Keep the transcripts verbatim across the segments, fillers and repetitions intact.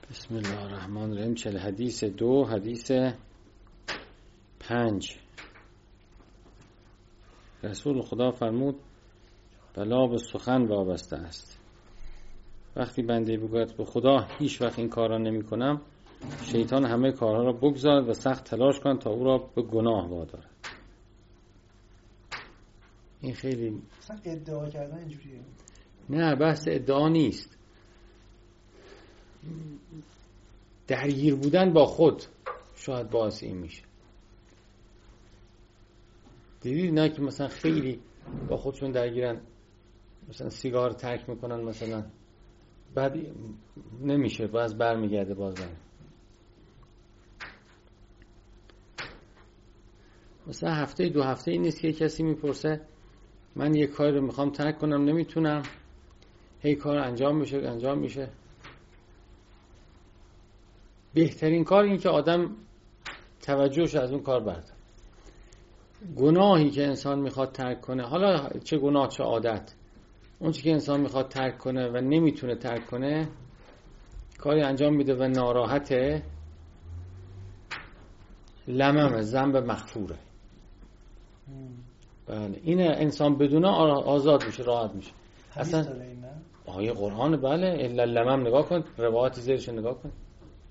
بسم الله الرحمن الرحیم. چل حدیث دو حدیث پنج. رسول خدا فرمود بلا به سخن وابسته است. وقتی بنده بگوید به خدا هیچ وقت این کارا نمی کنم، شیطان همه کارها را بگذارد و سخت تلاش کند تا او را به گناه وادارد. این خیلی اصلا ادعا کردن اینجوریه. نه، بحث ادعا نیست. درگیر بودن با خود شاید باعث این میشه. دیدید نه که مثلا خیلی با خودشون درگیرن، مثلا سیگار ترک میکنن، مثلا بعد نمیشه، باز برمیگرده باز برمیگرده. مثلا هفته دو هفته این نیست که کسی میپرسه من یک کاری رو میخوام ترک کنم نمیتونم، هی کار انجام میشه انجام میشه. بهترین کار این که آدم توجهش از اون کار برده. گناهی که انسان میخواد ترک کنه، حالا چه گناه چه عادت، اون چی که انسان میخواد ترک کنه و نمیتونه ترک کنه، کاری انجام میده و ناراحته، لممه، ذنب مغفوره. بله، این انسان بدونه آزاد میشه، راحت میشه. اصلا آیه قرآن، بله، الا لمم نگاه کن، روایات زیرش نگاه کن.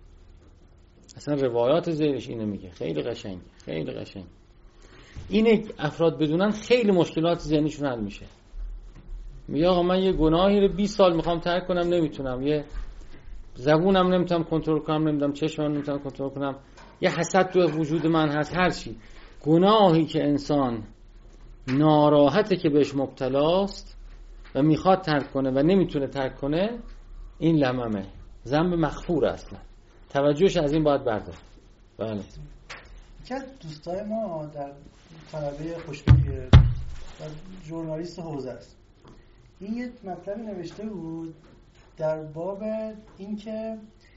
اصلا روایات زیرش اینو میگه. خیلی قشنگ، خیلی قشنگ. اینه افراد بدونن خیلی مشکلات ذهنیشون حل میشه. میگه آقا من یه گناهی رو بیست سال میخوام ترک کنم نمیتونم، یه زبونم نمیتونم کنترل کنم، نمیدونم چشمم نمیتونم کنترل کنم، یه حسد تو وجود من هست، هر چی. گناهی که انسان ناراحته که بهش مبتلاست و میخواد ترک کنه و نمیتونه ترک کنه، این لممه، ذنب مغفور اصلا. توجهش از این باید برداره. بله. یکی از دوستای ما در طلبه خوشبختیه و ژورنالیست حوزه است. این یه مطلبی نوشته بود در باب این که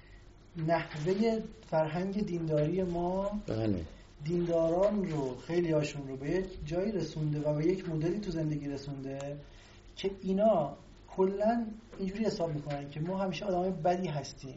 نحوه فرهنگ دینداری ما، بله، دینداران رو، خیلی هاشون رو به یک جایی رسونده و به یک مدلی تو زندگی رسونده که اینا کلن اینجوری حساب میکنن که ما همیشه آدمای بدی هستیم.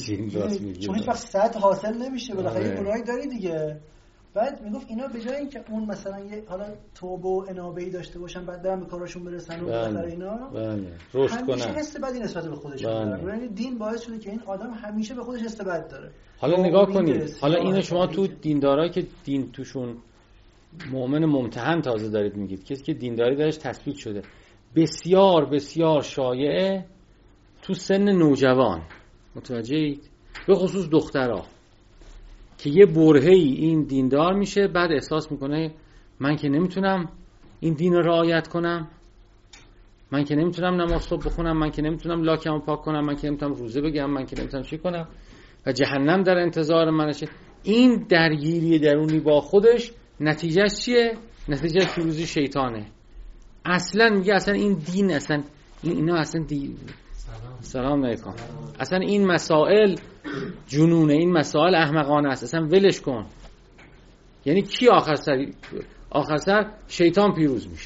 چون هیچ وقت صد حاصل نمیشه، بالاخره یه گناهی داری دیگه. بعد میگفت اینا به جای اینکه اون مثلا یه حالا توبه و انابه‌ای داشته باشن، بعد برن به کاراشون برسن و بالاخره اینا بله رشد کنن، همیشه حس بدی نسبت به خودشون دارن. یعنی دین باعث شده که این آدم همیشه به خودش حس بد داره. حالا نگاه کنید، حالا اینو شما تو دیندارایی که دین توشون مؤمن ممتحن تازه دارید میگید، کسی که دینداری درش تثبیت شده، بسیار بسیار شایعه تو سن نوجوان، متوجهید؟ به خصوص دخترها که یه برهه‌ای این دیندار میشه، بعد احساس میکنه من که نمیتونم این دین رو رعایت کنم، من که نمیتونم نماز صبح بخونم، من که نمیتونم لاکمو پاک کنم، من که نمیتونم روزه بگم، من که نمیتونم چی کنم و جهنم در انتظار منشه. این درگیری درونی با خودش نتیجهش چیه؟ نتیجهش پیروزی شیطانه. اصلا میگه اصلا این دین، اصلا این اینا اصلا دین، سلام علیکم، اصلا این مسائل جنونه، این مسائل احمقانه است، اصلا ولش کن. یعنی کی آخر سر آخر سر شیطان پیروز میشه.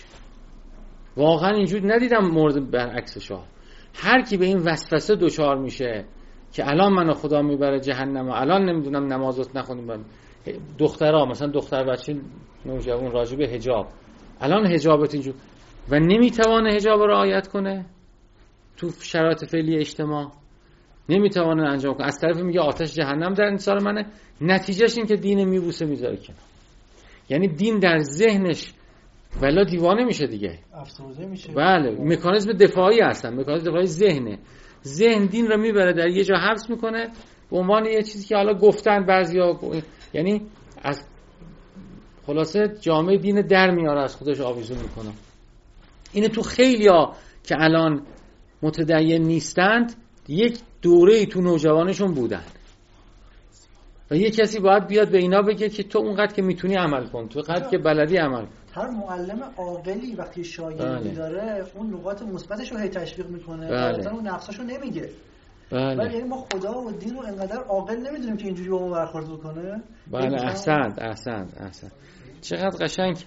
واقعا اینجوری ندیدم مورد برعکسش ها. هر کی به این وسوسه دچار میشه که الان منو خدا میبره جهنم و الان نمیدونم نمازت نخونیم، دخترها مثلا دختر بچه نوجوان راجع به حجاب، الان حجابت اینجور و نمیتوانه حجاب رو رعایت کنه تو شرایط فعلی اجتماع، نمیتوانه انجام کنه، از طرف میگه آتش جهنم در انتظار منه. نتیجهش این که دین میبوسه میذاره کنار. یعنی دین در ذهنش ولا دیوانه میشه دیگه، افسرده میشه. بله، مکانیزم دفاعی هستن، مکانیزم دفاعی ذهنه. ذهن دین رو میبره در یه جا حبس میکنه به عنوان یه چیزی که حالا گفتن بعضیا، یعنی از خلاصه جامعه دین در میاره، از خودش آویزون میکنه. اینه تو خیلیا که الان متدین نیستند یک دوره‌ای تو نوجوانشون بودن و یک کسی باید بیاد به اینا بگه که تو اونقدر که میتونی عمل کن، تو قدر که بلدی عمل کن. هر معلم عاقلی وقتی شاگردی داره اون نقاط مثبتش رو هی تشویق میکنه، بله. مثلا اون نقصاشو نمیگه. بله. ولی یعنی ما خدا و دین رو انقدر عاقل نمیدونیم که اینجوری با ما برخورد بکنه. بله، احسنت احسنت احسنت. چقدر قشنگ.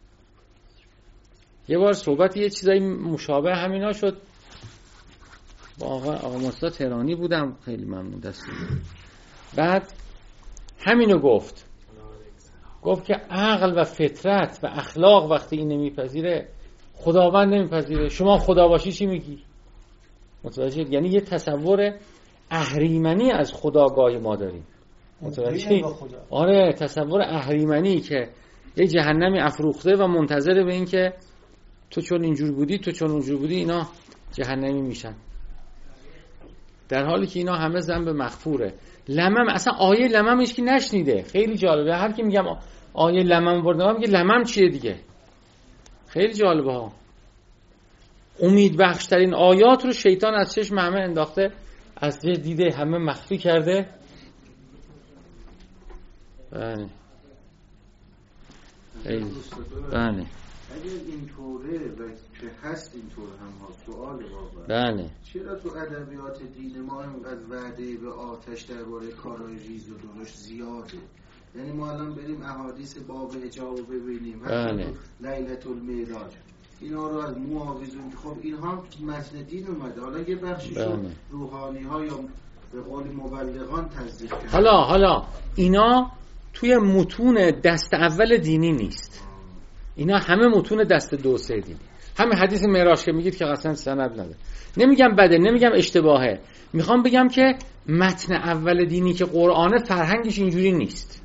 یه بار صحبت یه چیزای مشابه همینا شد با آقا آقا مصطفی تهرانی بودم، خیلی ممنون دستون. بعد همینو گفت گفت که عقل و فطرت و اخلاق وقتی این نمیپذیره خداوند نمیپذیره، شما خدا باشی چی میگی؟ متوجه؟ یعنی یه تصور اهریمنی از خداگاه ما داریم. متوجه؟ آره، تصور اهریمنی که یه جهنمی افروخته و منتظر به این که تو چون اینجور بودی تو چون اونجور بودی اینا جهنمی میشن، در حالی که اینا همه ذنب مغفوره. لمم اصلا آیه لممش که نشنیده، خیلی جالبه. هر کی میگم آیه لمم بردم میگه لمم چیه دیگه، خیلی جالبه ها. امید بخشترین آیات رو شیطان از چشم همه انداخته، از چه دیده همه مخفی کرده. بله خیلی بله اگر اینطوره و که هست اینطور هم ها سؤال واقعا بله چرا تو ادبیات دین ما اینقدر وعده به آتش درباره کارهای ریز و درشت زیاده؟ یعنی ما الان بریم احادیث باب حجاب رو ببینیم، بله لیلة المعراج اینا رو از معاوضون، خب اینها متن دین اومده، حالا یه بخششون روحانی ها یا به قول مبلغان تصدیق کرده. حالا حالا اینا توی متون دست اول دینی نیست، اینا همه متون دست دو سه دینی. همه حدیث معراج که میگید که اصلا سند نداره. نمیگم بده، نمیگم اشتباهه، میخوام بگم که متن اول دینی که قرآنه فرهنگش اینجوری نیست.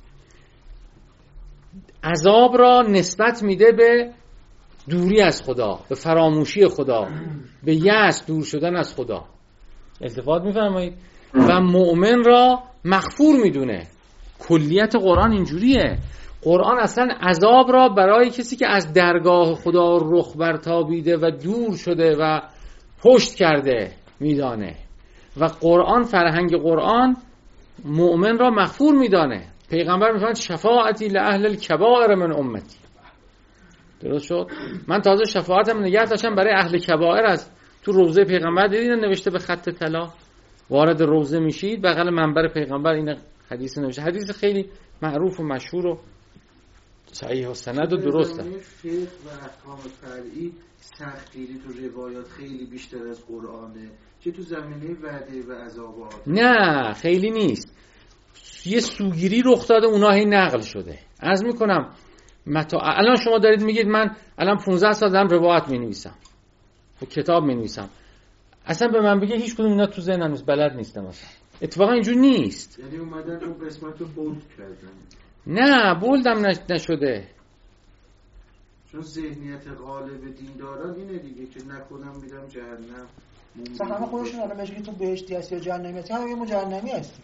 عذاب را نسبت میده به دوری از خدا، به فراموشی خدا، به یأس، دور شدن از خدا. التفات میفرمایید؟ و مؤمن را مغفور میدونه. کلیت قرآن اینجوریه. قرآن اصلا عذاب را برای کسی که از درگاه خدا رخ برتابیده و دور شده و پشت کرده میدانه، و قرآن، فرهنگ قرآن مؤمن را مغفور میدانه. پیغمبر میفرماید شفاعتی لأهل الکبائر من امتی. درست شد؟ من تازه شفاعتم نگه داشتم برای اهل کبائر. از تو روضه پیغمبر دیدین نوشته به خط طلا، وارد روضه میشید بغل منبر پیغمبر این حدیث نوشته. حدیث خیلی معروف و مشهور و صحیح و سند و درسته. فقه و احکام فرعی سختگیری تو روایات خیلی بیشتر از قرآنه که تو زمینه وعده و عذابات. نه خیلی نیست. یه سوگیری رخ داده، اونها هی نقل شده. عرض میکنم متا... الان شما دارید میگید من الان پانزده سال دارم روایت مینویسم و کتاب مینویسم، اصلا به من بگه هیچ کدوم اینا تو ذهنم نیست، بلد نیستم اصلا. اتفاقا اینجور نیست. یعنی اومدن اون قسمت رو بولد کردن. نه بولدم نش... نشده. چون ذهنیت غالب دینداران اینه دیگه که نکنم میرم جهنم. مثلا همه خودشون الان بهش تو بهشتی هستی یا جهنمی هستی، همه ما جهنمی هستی.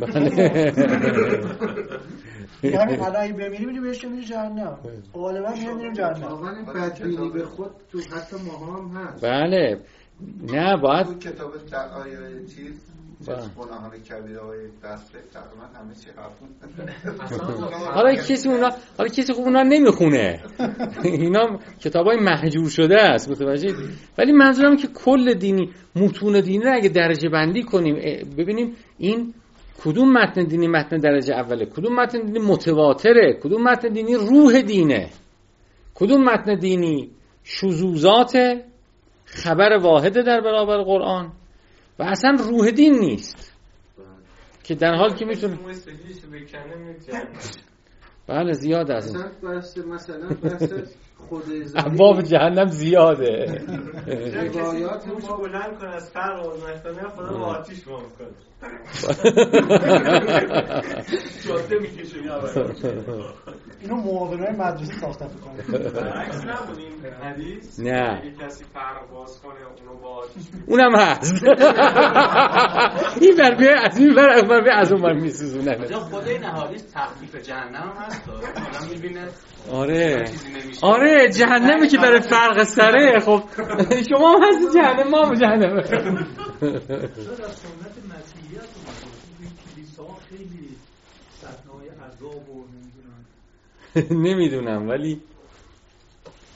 یعنی الان بمیری میری بهش میری جهنم، غالبا میریم جهنم. واقعا این بدبینی به خود تو حتی ما هم هست. بله نه باید تو کتاب آیه چیز گناهان کبیره های دسته تقریبا همه چی خفون. حالا کسی اونا حالا کسی خوب اونا نمیخونه. اینا کتابای مهجور شده است، متوجه؟ ولی منظورم که کل دینی، متون دینی رو اگه درجه بندی کنیم ببینیم این کدوم متن دینی متن درجه اوله، کدوم متن دینی متواتره، کدوم متن دینی روح دینه، کدوم متن دینی شذوذات خبر واحده در برابر قرآن و اصلا روح دین نیست که در حال که میتونه بله زیاد از این مثلا بحث خود ابواب جهنم زیاده. روایات ما بلند کن از فرق و مستانه خدا با آتیش ما میکنه شده میکشه اینو معاونای مدرسه ساختن میکنه. برعکس نبود این حدیث؟ نه اگه کسی فرق باز کنه اونو با آتیش اونم هست. این بربیه از این بربیه از اون من میسوزونه. خود این حدیث تخفیف جهنم هست آدم میبینه. آره آره جهنمی که برای فرق سره. خب شما هم هست جهنم، ما هم جهنم. شاید از سنت مسیحیت این کلیسا خیلی صحنه‌های عذاب و نمیدونم نمیدونم ولی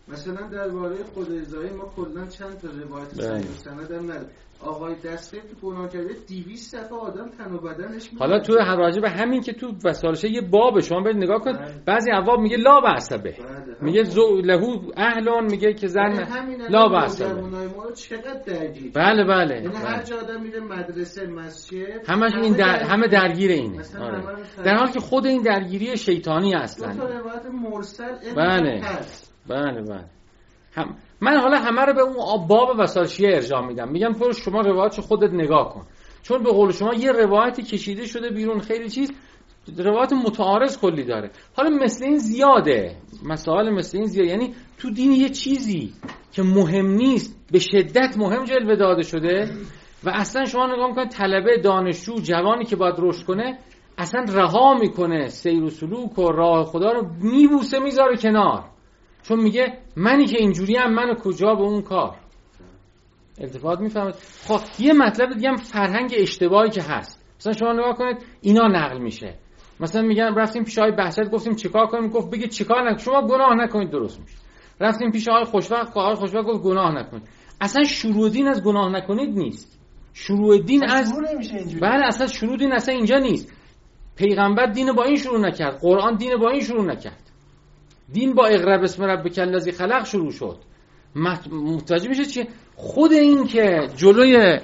مثلا درباره خودرضایی ما کلا چند تا روایت صحیح سند هم نداره. آقای دسته تو گناه کرده دویست صفحه آدم تن و بدنش. حالا تو راجع به همین که تو وسالشه یه باب شما برید نگاه کن، بعضی ابواب میگه لا بعصبه، میگه زو لهو اهلون، میگه که زن لا بعصبه. ما چقدر درگیر. بله بله. یعنی هر جا آدم میره مدرسه مسجد همش این در... همه درگیر اینه. آره. در حالی که خود این درگیری شیطانی اصلا. دو تا روایت مرسل بله. بله بله. هم من حالا همه رو به اون باب وسالشیه ارجاع میدم، میگم تو شما روایتشو خودت نگاه کن، چون به قول شما یه روایتی کشیده شده بیرون، خیلی چیز روایت متعارض کلی داره. حالا مثل این زیاده، مسائل مثل این زیاده، یعنی تو دین یه چیزی که مهم نیست به شدت مهم جلوه داده شده و اصلا شما نگاه میکنید طلبه، دانشجو، جوانی که باید رشد کنه اصلا رها میکنه سیر و سلوک و راه خدا رو میبوسه میذاره کنار، چون میگه منی که اینجوری هم منو کجا به اون کار. التفات میفهمید؟ خب یه مطلب دیگه هم فرهنگ اشتباهی که هست. مثلا شما نگاه کنید اینا نقل میشه، مثلا میگن رفتیم پیش آقای بهجت گفتیم چیکار کنیم، گفت بگید چیکار نکنید، شما گناه نکنید درست میشه. رفتیم پیش آقای خوشوقت، آقای خوشوقت گفت گناه نکنید. اصلا شروع دین از گناه نکنید نیست، شروع دین از بله اصلا شروع دین اصلا اینجا نیست. پیغمبر دین با این شروع نکرد، قرآن دین با این شروع نکرد. دین با اقرا بسم ربک الذی خلق شروع شد. متوجه میشه چیه؟ خود این که جلوی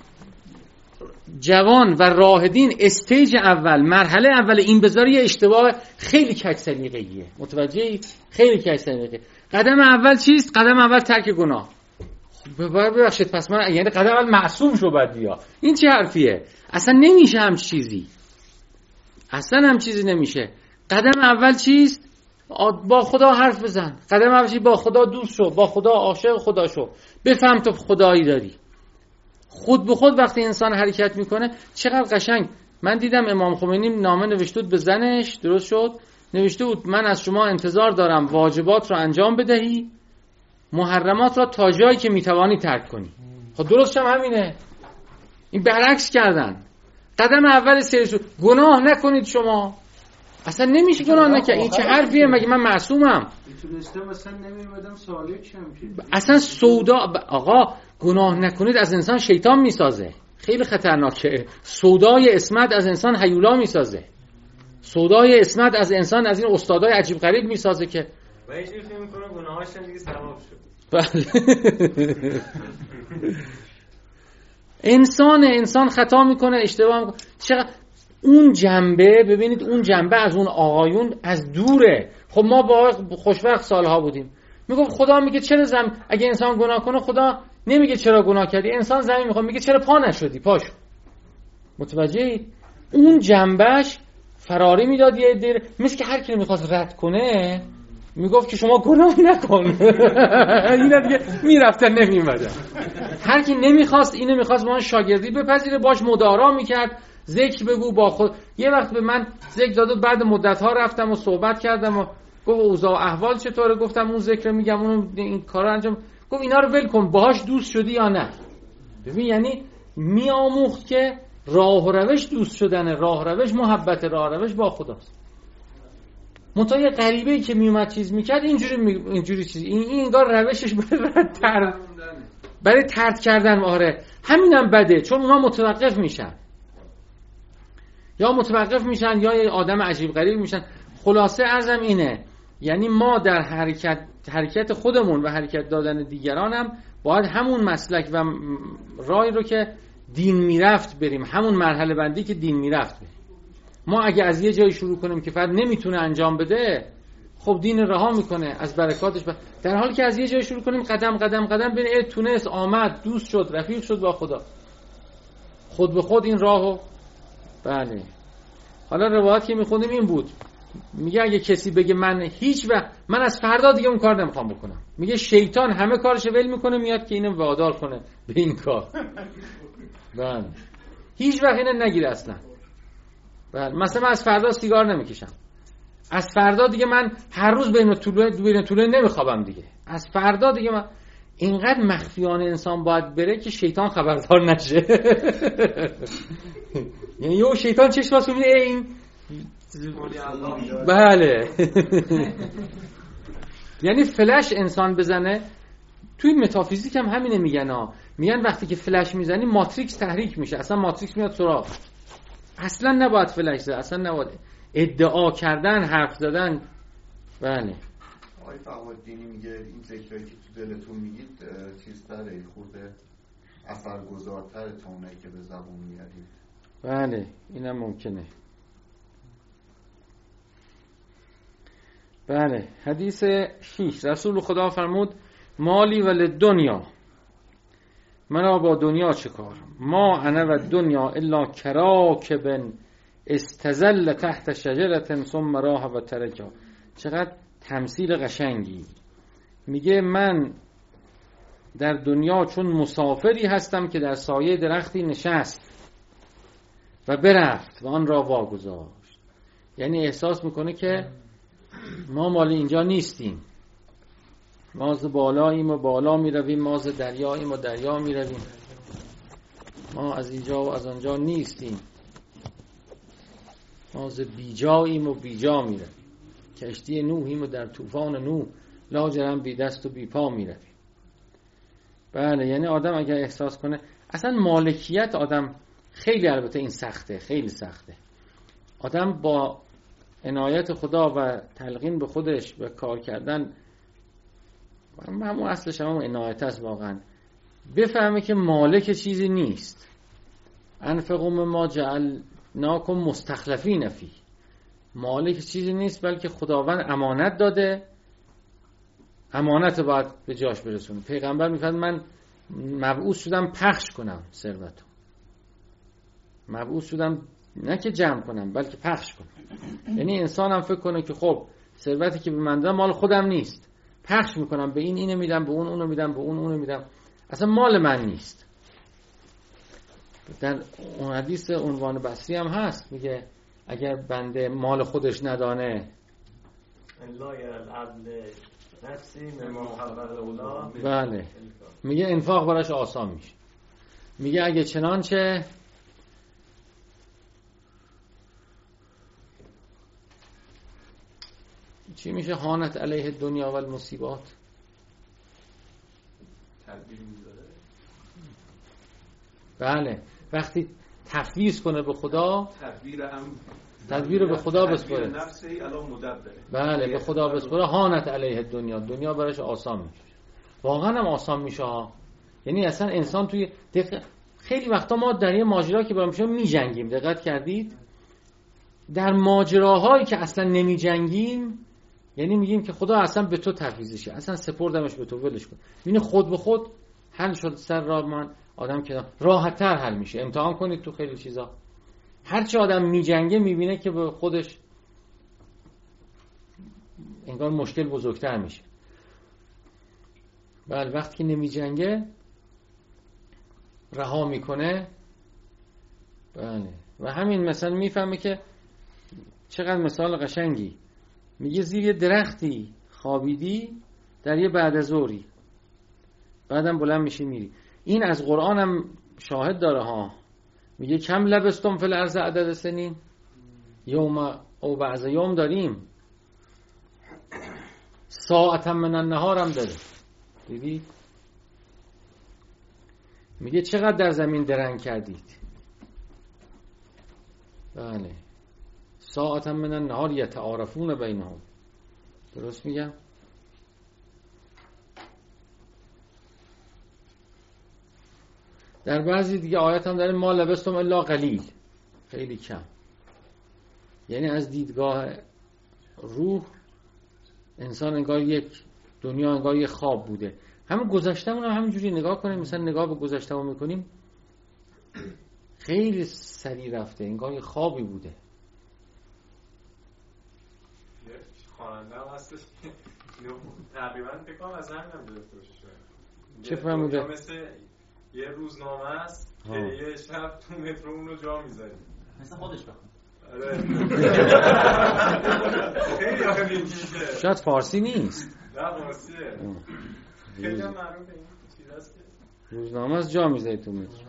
جوان و راه دین استیج اول، مرحله اول این بذاری یه اشتباه خیلی کج سلیقه‌ایه. متوجهی؟ خیلی کج سلیقه. قدم اول چیست؟ قدم اول ترک گناه. ببخشید پس من یعنی قدم اول معصوم شو بعد بیا. این چه حرفیه؟ اصلا نمیشه هم چیزی. اصلا هم چیزی نمیشه. قدم اول چیست؟ با خدا حرف بزن. قدم اول با خدا دوست شو، با خدا عاشق خدا شو. بفهم تو خدایی داری. خود به خود وقتی انسان حرکت میکنه چقدر قشنگ. من دیدم امام خمینی نامه نوشته بود به زنش، درست شد، نوشته بود من از شما انتظار دارم واجبات را انجام بدهی، محرمات را تا جایی که میتوانی ترک کنی. خب درست هم همینه. این برعکس کردن. قدم اول سیرسو گناه نکنید شما. اصلا نمیشه گناه نکنید. این چه حرفیه؟ مگه من معصومم؟ میتونستم اصلا نمیومدم سالک شم. اصلا سودا آقا گناه نکنید از انسان شیطان میسازه. خیلی خطرناکه. سودای اسمت از انسان هیولا میسازه. سودای اسمت از انسان از این استادای عجیب غریب میسازه که و یه جوری فکر می‌کنه گناهاش هم دیگه ثواب شد. انسان انسان خطا میکنه، اشتباه میکنه. چقدر اون جنبه، ببینید اون جنبه از اون آقایون از دوره. خب ما با خوشوقت سالها بودیم، میگفت خدا میگه چرا زم اگه انسان گناه کنه خدا نمیگه چرا گناه کردی، انسان زمین میخواد میگه چرا پا نشدی پاشو. متوجهید؟ اون جنبهش فراری میداد یه دیر، مثل که هر کی میخواست رد کنه میگفت که شما گناه نکن. اینا دیگه میرفتن نمیومدن. هر کی نمیخواست اینو میخواست با من شاگردی بپذیره، باش مدارا میکرد، ذکر بگو با خود. یه وقت به من ذکر داد، بعد مدت ها رفتم و صحبت کردم و گفت اوضاع احوال چطوره، گفتم اون ذکر میگم اون این کارا انجام. گفت اینا رو ول کن، باهاش دوست شدی یا نه. ببین یعنی میآموخت که راه و روش دوست شدن، راه روش محبت، راه روش با خداست. منتها یه غریبه‌ای که میومد چیز میکرد اینجوری می... اینجوری چیز این این انگار روشش برای تر برای طرد کردن. آره همینم بده، چون اونا متوقف میشن، یا متوقف میشن یا یه آدم عجیب غریب میشن. خلاصه عرضم اینه، یعنی ما در حرکت حرکت خودمون و حرکت دادن دیگران هم باید همون مسلک و راهی رو که دین میرفت بریم، همون مرحله بندی که دین میرفت بریم. ما اگه از یه جایی شروع کنیم که فرد نمیتونه انجام بده، خب دین رها میکنه از برکاتش ب... در حالی که از یه جایی شروع کنیم قدم قدم قدم بین ای تونس آمد، دوست شد، رفیق شد با خدا، خود به خود این راهو. بله حالا روایت که میخوندیم این بود، میگه اگه کسی بگه من هیچ وقت من از فردا دیگه اون کار نمیخوام بکنم، میگه شیطان همه کارش ول میکنه میاد که اینو وادار کنه به این کار. بله هیچ وقت اینو نگیره اصلا. بله مثلا من از فردا سیگار نمیکشم، از فردا دیگه من هر روز بین طلوع بین طلوع نمیخوابم دیگه، از فردا دیگه من. اینقدر مخفیانه انسان باید بره که شیطان خبردار نشه. یعنی یه شیطان چشم واسه میبینه این. بله یعنی فلش انسان بزنه، توی متافیزیک هم همینه میگن ها، میگن وقتی که فلش میزنی ماتریکس تحریک میشه، اصلا ماتریکس میاد سراغ، اصلا نباید فلش زد، اصلا نباید ادعا کردن، حرف زدن. بله آقای فوادینی میگه این ذکرایی که تو دلتون میگید چیزتره، خورده اثرگذارتره تا اونایی که به زبون میارید. بله اینم ممکنه. بله حدیث شیش، رسول خدا فرمود مالی ولی دنیا، منو با دنیا چه کار، ما انا و دنیا الا کراکب استزل تحت شجرة ثم راه و ترکا. چقدر تمثیل قشنگی. میگه من در دنیا چون مسافری هستم که در سایه درختی نشست و برفت و آن را واگذاشت. یعنی احساس میکنه که ما مال اینجا نیستیم، ما از بالاییم و بالا میرویم، ما از دریاییم و دریا میرویم، ما از اینجا و از آنجا نیستیم، ما از بیجاییم و بیجا میرویم، کشتی نوحیم و در طوفان نوح لاجرم بی دست و بی پا میرویم. بله یعنی آدم اگر احساس کنه اصلا مالکیت، آدم خیلی، البته این سخته، خیلی سخته، آدم با عنایت خدا و تلقین به خودش و کار کردن، همون اصلش همون عنایت است واقعا، بفهمه که مالک چیزی نیست. انفقوا مما جعلناکم مستخلفین فیه، مالک چیزی نیست بلکه خداوند امانت داده، امانت باید به جاش برسونه. پیغمبر میفرماد من مبعوث شدم پخش کنم ثروتو، مبعوث شدم نه که جمع کنم بلکه پخش کنم. یعنی انسان هم فکر کنه که خب ثروتی که به من دادن مال خودم نیست، پخش میکنم، به این اینو میدم، به اون اونو میدم، به اون اونو میدم، اصلا مال من نیست. در اون حدیث عنوان بصری هم هست، میگه اگر بنده مال خودش ندانه بله میگه انفاق براش آسان میشه. میگه اگه چنانچه چی میشه هانت علیه دنیا و المصیبات، بله وقتی تفویض کنه به خدا، تدبیر هم تدبیر به خدا بسپره، بله به خدا بسپره، هانت علیه دنیا، دنیا براش آسان میشه. واقعا هم آسان میشه ها. یعنی اصلا انسان توی دق... خیلی وقتا ما در یه ماجرا که برام میشه میجنگیم، دقت کردید؟ در ماجراهایی که اصلا نمیجنگیم یعنی میگیم که خدا اصلا به تو تفویضشه، اصلا سپردمش به تو، ولش کن. یعنی خود به خود حل شد سر راه من، آدم که راحت تر حل میشه. امتحان کنید تو خیلی چیزا، هرچی آدم میجنگه میبینه که به خودش انگار مشکل بزرگتر میشه. بله وقتی که نمیجنگه رها میکنه. بله و همین مثلا میفهمه که چقدر مثال قشنگی. میگه زیر یه درختی خوابیدی در یه بعد از ظهری، بعدم بلند میشی میری. این از قرآن هم شاهد داره ها. میگه کم لبستم فی الارض عدد سنین، یوم او بعض یوم داریم، ساعتا من النهار هم داره. دیدی؟ میگه چقدر در زمین درنگ کردید. بله ساعتا من النهار یتعارفون بینهم. درست میگم؟ در بعضی دیگه آیات هم داره ما لبستم الا قلیل، خیلی کم. یعنی از دیدگاه روح انسان انگار یک دنیا، انگار یک خواب بوده. همه گذشتمون هم همینجوری نگاه کنیم، مثلا نگاه به گذشتمون میکنیم خیلی سریع رفته، انگار یک خوابی بوده. خواننده هم هستش تقریبا فکرم از همین هم گرفته باشه. چه فهمیده؟ مثل یه روزنامه است که یه شب تو مترو اونو جا میذاری، مثل خودش بخون. خیلی آخه میگیشه، شاید فارسی نیست. نه فارسیه، خیلی هم معروفه این چیز هست که روزنامه از جا میذاری تو مترو.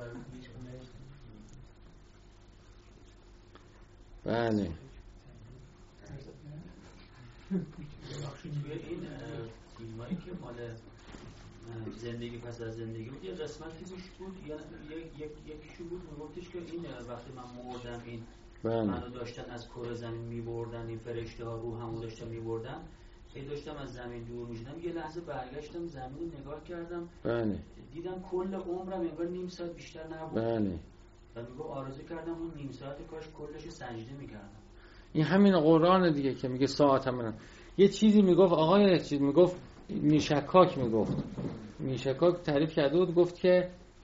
بله توی این فیلمایی که مال زندگی پس از زندگی بود، یه قسمتی توش بود یا یک یکیشو بود میگفتش که این وقتی من مردم این منو داشتن از کره زمین میبردن، این فرشته ها روحمو داشتن میبردن، ای داشتم از زمین دور میشدم یه لحظه برگشتم زمین رو نگاه کردم، بله دیدم کل عمرم انگار نیم ساعت بیشتر نبود. بله و میگه آرزو کردم اون نیم ساعت کاش کلش سجده میکردم. این همین قرآن دیگه که میگه ساعتم من. یه چیزی میگفت آقای چیز میگفت میشکاک میگفت میشکاک تعریف کرده بود، گفت که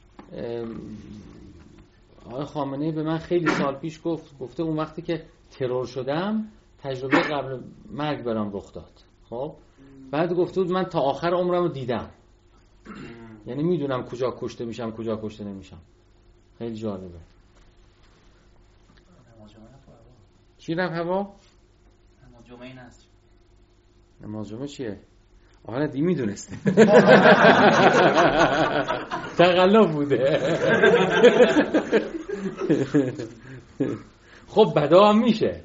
آقای خامنه‌ای به من خیلی سال پیش گفت گفته اون وقتی که ترور شدم تجربه قبل مرگ برام رخ داد. خب بعد گفته بود من تا آخر عمرم رو دیدم، یعنی میدونم کجا کشته میشم کجا کشته نمیشم. خیلی جالبه. چی رفت هوا؟ نماز جمعه این است. نماز جمعه چیه؟ آره دی میدونسته. تقلب بوده. خب بدا هم میشه.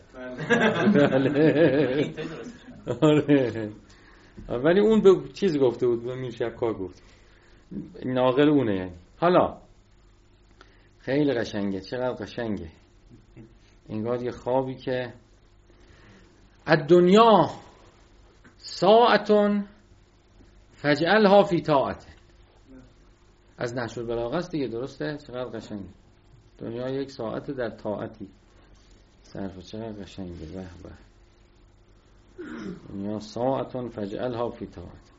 آره. ولی اون به چیز گفته بود، به میشکا گفت. ناقل اونه یعنی. حالا خیلی قشنگه، چقدر قشنگه. انگار یه خوابی که الدنیا ساعتون فجعلها فی طاعت، از نحش البلاغه است دیگه، درسته؟ چقدر قشنگه. دنیا یک ساعت در طاعتی صرف، چقدر قشنگه. به به. دنیا ساعتون فجعلها فی طاعت.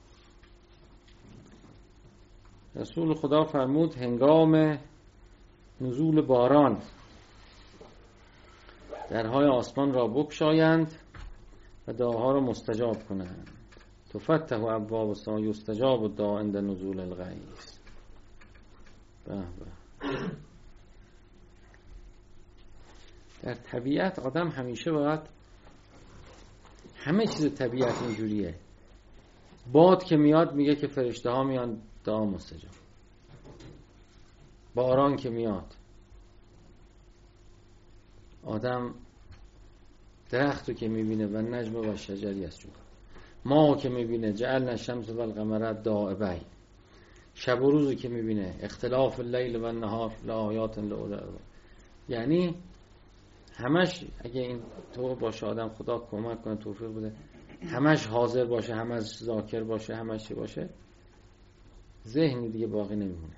رسول خدا فرمود هنگام نزول باران درهای آسمان را بگشایند و دعاها را مستجاب کنند. تفتح ابواب السماء یستجاب الداع عند نزول الغیث. به به. در طبیعت آدم همیشه باید، همه چیز طبیعت اینجوریه، باد که میاد میگه که فرشته ها میان دعا مستجاب، باران که میاد، آدم درختو که میبینه و نجم و شجری از جون، ما که میبینه جعلنا الشمس و القمر دائبین، شب و روزو که میبینه اختلاف اللیل و النهار لآیات لأولی الألباب. یعنی همش اگه این طور باشه آدم، خدا کمک کنه توفیق بده، همش حاضر باشه، همش ذاکر باشه، همش چی باشه، ذهنی دیگه باقی نمیمونه.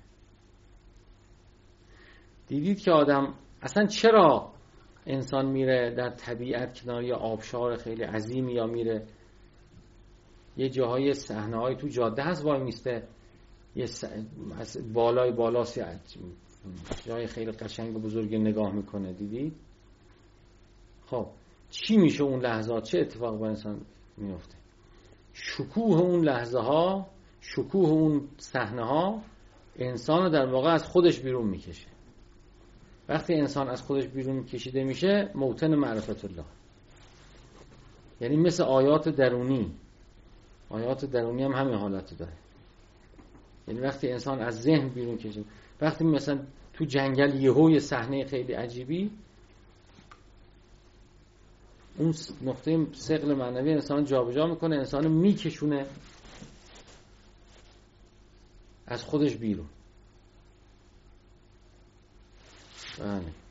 دیدید که آدم اصلا چرا انسان میره در طبیعت کنار یه آبشار خیلی عظیمی، یا میره یه جاهای صحنه‌های تو جاده هست وای میسته یه س... بالای بالاسی جای خیلی قشنگ و بزرگ نگاه میکنه، دیدید؟ خب چی میشه اون لحظات؟ چه اتفاق با انسان میفته؟ شکوه اون لحظه ها، شکوه اون صحنه ها انسان رو در واقع از خودش بیرون میکشه. وقتی انسان از خودش بیرون کشیده میشه موطن معرفت الله، یعنی مثل آیات درونی. آیات درونی هم همین حالت داره، یعنی وقتی انسان از ذهن بیرون کشید، وقتی مثلا تو جنگل یهو یه صحنه خیلی عجیبی، اون نقطه ثقل معنوی انسان جابجا میکنه، انسان میکشونه از خودش بیرون. بله.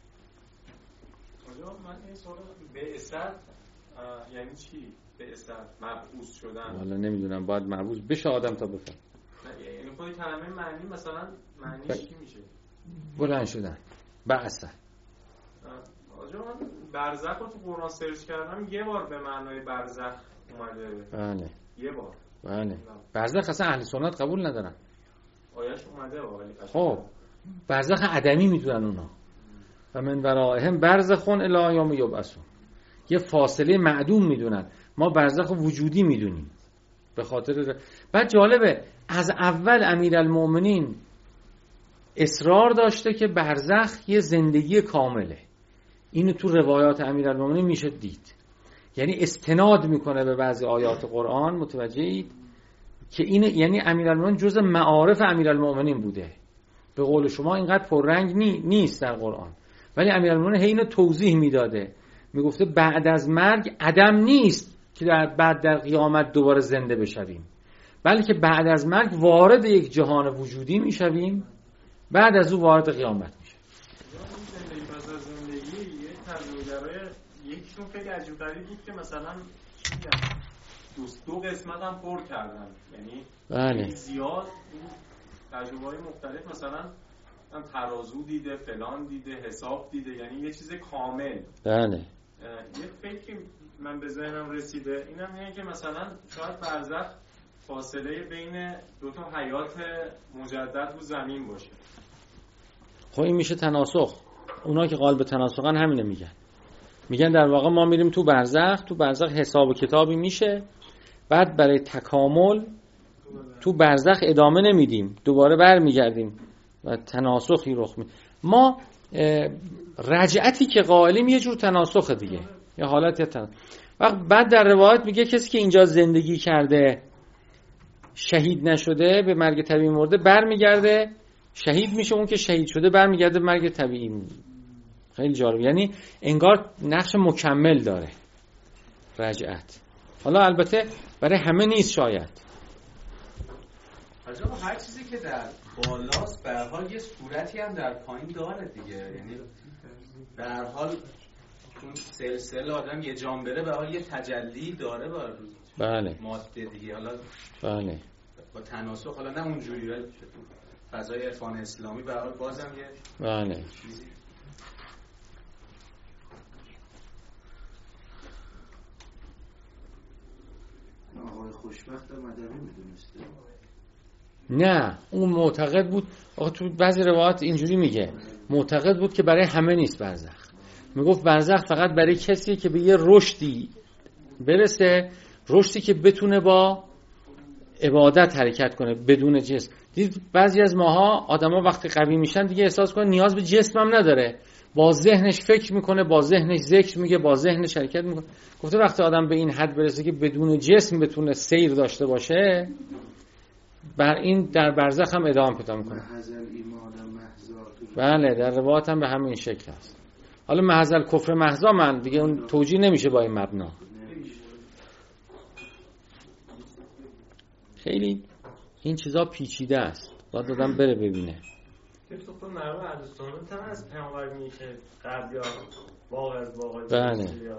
آجا من این سوال بعثت یعنی چی؟ بعثت مبعوث شدن. والا نمیدونم، باید مبعوث بشه آدم تا بفهم. یعنی خود کلمه معنی مثلا معنیش چی میشه؟ بلند شدن. بعث. آجا من برزخ رو تو قرآن سرچ کردم، یه بار به معنای برزخ اومده. بله. یه بار. بله. برزخ اصلا اهل سنت قبول ندارن. آیش اومده ولی. خب برزخ عدمی میدونن اونا. و من ورائهم برزخون الی یوم یبعثون. یه فاصله معدوم میدونن. ما برزخ وجودی میدونیم. به خاطر بعد جالبه از اول امیرالمؤمنین اصرار داشته که برزخ یه زندگی کامله. اینو تو روایات امیرالمؤمنین میشه دید. یعنی استناد میکنه به بعضی آیات قرآن، متوجهید که این یعنی امیرالمؤمنین جزء معارف امیرالمؤمنین بوده. به قول شما اینقدر پررنگ نی... نیست در قرآن، ولی امیرالمؤمنین هی اینو توضیح میداده، میگفته بعد از مرگ عدم نیست که در بعد در قیامت دوباره زنده بشویم. بلکه بعد از مرگ وارد یک جهان وجودی میشویم، بعد از او وارد قیامت میشیم. زندگی پس از زندگی یه تجربه‌گرای یکیشون خیلی عجیب غریب بود که مثلا دوست دو قسمت هم پر کردن، یعنی بله زیاد تجربه‌های مختلف، مثلا هم ترازو دیده، فلان دیده، حساب دیده، یعنی یه چیز کامل. بله یه فکری من به ذهنم رسیده اینم اینه که مثلا شاید برزخ فاصله بین دو تا حیات مجدد رو زمین باشه. خب این میشه تناسخ. اونا که قائل به تناسخن همینو میگن. میگن در واقع ما میریم تو برزخ، تو برزخ حساب و کتابی میشه، بعد برای تکامل تو برزخ ادامه نمیدیم، دوباره برمیگردیم و تناسخی رخ میده. ما رجعتی که قائلیم یه جور تناسخ دیگه، یه حالت تناسخ. وقت بعد در روایت میگه کسی که اینجا زندگی کرده شهید نشده، به مرگ طبیعی مرده، برمیگرده شهید میشه. اون که شهید شده برمیگرده به مرگ طبیعی. خیلی جالب، یعنی انگار نقش مکمل داره رجعت. حالا البته برای همه نیست شاید. عجب هر چیزی که در بالاست به هر حال یه صورتی هم در پایین داره دیگه، یعنی به هر حال اون سلسله آدم یه جام بره به حال یه تجلی داره با بله ماده دیگه. حالا بله با تناسخ، حالا نه اونجوری ولی فضای عرفان اسلامی به هر حال بازم یه بله چیزی. آقای خوشبخت مدنی میدونسته؟ نه، اون معتقد بود. آخه تو بعضی روایات اینجوری میگه، معتقد بود که برای همه نیست برزخ. میگفت برزخ فقط برای کسی که به یه رشدی برسه، رشدی که بتونه با عبادت حرکت کنه بدون جسم. دید بعضی از ماها آدما وقتی قوی میشن دیگه احساس کنه نیاز به جسم هم نداره، با ذهنش فکر میکنه، با ذهنش ذکر میگه، با ذهنش حرکت میکنه. گفته وقتی آدم به این حد برسه که بدون جسم بتونه سیر داشته باشه، بر این در برزخ هم ادامه پیدا میکنه. بله در روایات هم به همین شکل هست. حالا محض الکفر محضا من دیگه اون توجیه نمیشه با این مبنا. خیلی این چیزا پیچیده است، باید آدم بره ببینه. که تو خود مرموم اهل سنت هم از پیامبر میشه قبل یا واقع از واقع بله یا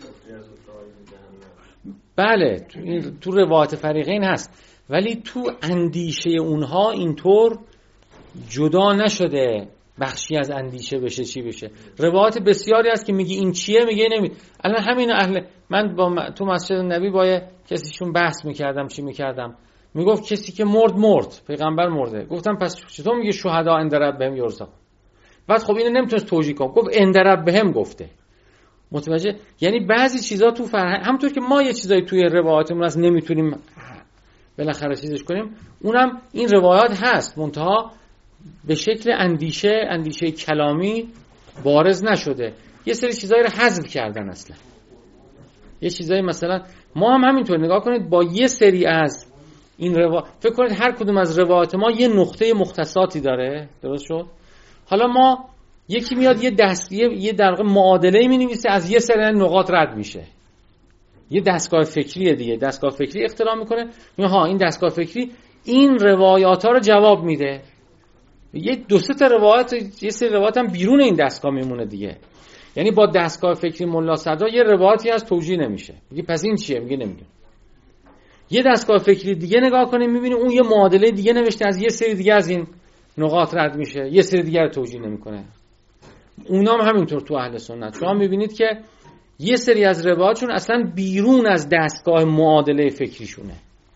بله تو, این تو روایت فریقین هست، ولی تو اندیشه اونها اینطور جدا نشده بخشی از اندیشه بشه چی بشه. روایت بسیاری هست که میگی این چیه، میگه نمی. الان همین اهل من با م... تو مسجد نبی با کسیشون بحث میکردم چی میکردم، میگفت کسی که مرد مرد، پیغمبر مرده. گفتم پس چطور میگه شهدا عند ربهم یرزقون؟ بعد خب اینو نمیتونست توجیه کنه، گفت عند ربهم گفته. متوجه؟ یعنی بعضی چیزا تو فرهنگ، همونطور که ما یه چیزایی توی روایاتمون هست نمیتونیم بالاخره چیزش کنیم، اونم این روایات هست، منتها به شکل اندیشه اندیشه کلامی بارز نشده. یه سری چیزایی رو حذف کردن اصلا. یه چیزایی مثلا ما هم همینطور نگاه کنید، با یه سری از این روایات فکر کنید هر کدوم از روایات ما یه نقطه مختصاتی داره، درست شد؟ حالا ما یکی میاد یه دستیه یه در واقع معادله می‌نویسه، از یه سری نقاط رد میشه. یه دستگاه فکریه دیگه، دستگاه فکری اختراع میکنه، میگه ها این دستگاه فکری این روایات ها رو جواب میده. یه دو سه تا روایت، یه سری روایت هم بیرون این دستگاه میمونه دیگه. یعنی با دستگاه فکری ملا صدرا یه روایتی از توجیه نمیشه، میگه پس این چیه، میگه نمیدونم. یه دستگاه فکری دیگه نگاه کنیم میبینیم اون یه معادله دیگه نوشته، از یه سری دیگه از این نقاط رد میشه، یه سری دیگه رو توجیه نمیکنه. اونام هم همینطور تو اهل سنت شما میبینید که یه سری از روایاتشون اصلا بیرون از دستگاه معادله فکریشونه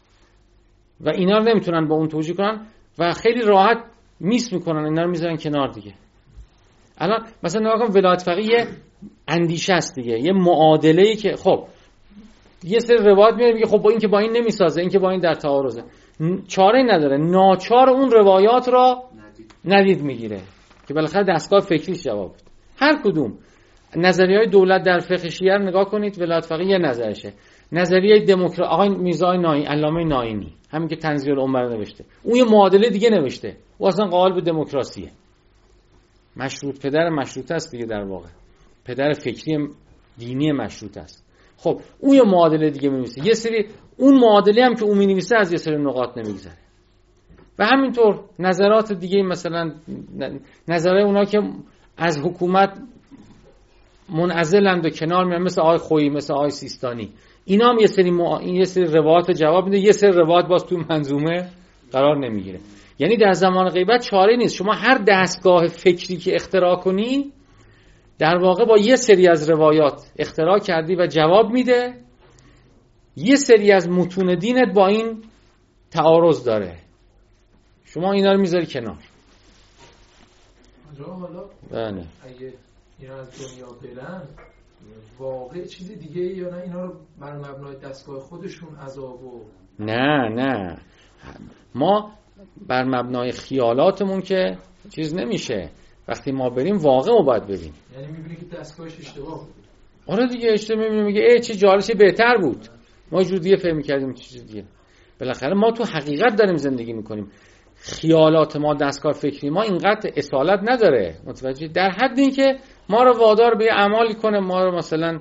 و اینا رو نمیتونن با اون توجیه کنن و خیلی راحت میس میکنن، اینا رو میذارن کنار دیگه. الان مثلا نگاه کن ولایت فقیه اندیشه است دیگه، یه معادله‌ای که خب یه سری روایت میاد میگه خب با این که با این نمیسازه، این که با این در تعارضه، چاره نداره، ناچار اون روایات را ندید میگیره که بالاخره دستگاه فکریش جواب بده. هر کدوم نظریه‌های دولت در فقه شیعه نگاه کنید، ولایت فقیه یه نظرشه. نظریه دموکراسی آقای میرزا ناینی، علامه ناینی، همین که تنزیه الامه نوشته، اون یه معادله دیگه نوشته، او اصلا قائل به دموکراسیه. مشروط پدر مشروطه است دیگه، در واقع پدر فکری دینی مشروطه است. خب اون یه معادله دیگه می‌نویسه، یه سری اون معادله هم که اون می‌نویسه از یه سری نقاط نمیگذره. و همینطور نظرات دیگه، مثلا نظرهای اونا که از حکومت منعزلند و کنار میان، مثل آقای خویی، مثل آقای سیستانی، اینا هم یه سری مع... یه سری روایات جواب میده، یه سری روایات باز تو منظومه قرار نمیگیره. یعنی در زمان غیبت چاره نیست. شما هر دستگاه فکری که اختراع کنی در واقع با یه سری از روایات اختراع کردی و جواب میده، یه سری از متون دینت با این تعارض داره، شما اینا رو میذاری کنار. حالا بله اگه اینا از دنیا برن واقع چیز دیگه یا نه اینا رو بر مبنای دستگاه خودشون عذاب و نه نه ما بر مبنای خیالاتمون که چیز نمیشه. وقتی ما بریم واقع رو باید ببینیم. یعنی میبینی که دستگاهش اشتباه بود. آره دیگه اشتباه میبینیم، میگه ای چه جالب، چه بهتر بود، ما جور دیگه فهم می‌کردیم چیز دیگه. بالاخره ما تو حقیقت داریم زندگی میکنیم. خیالات ما، دستگاه فکری ما اینقدر اصالت نداره، متوجه، در حد این که ما رو وادار به اعمالی کنه، ما رو مثلا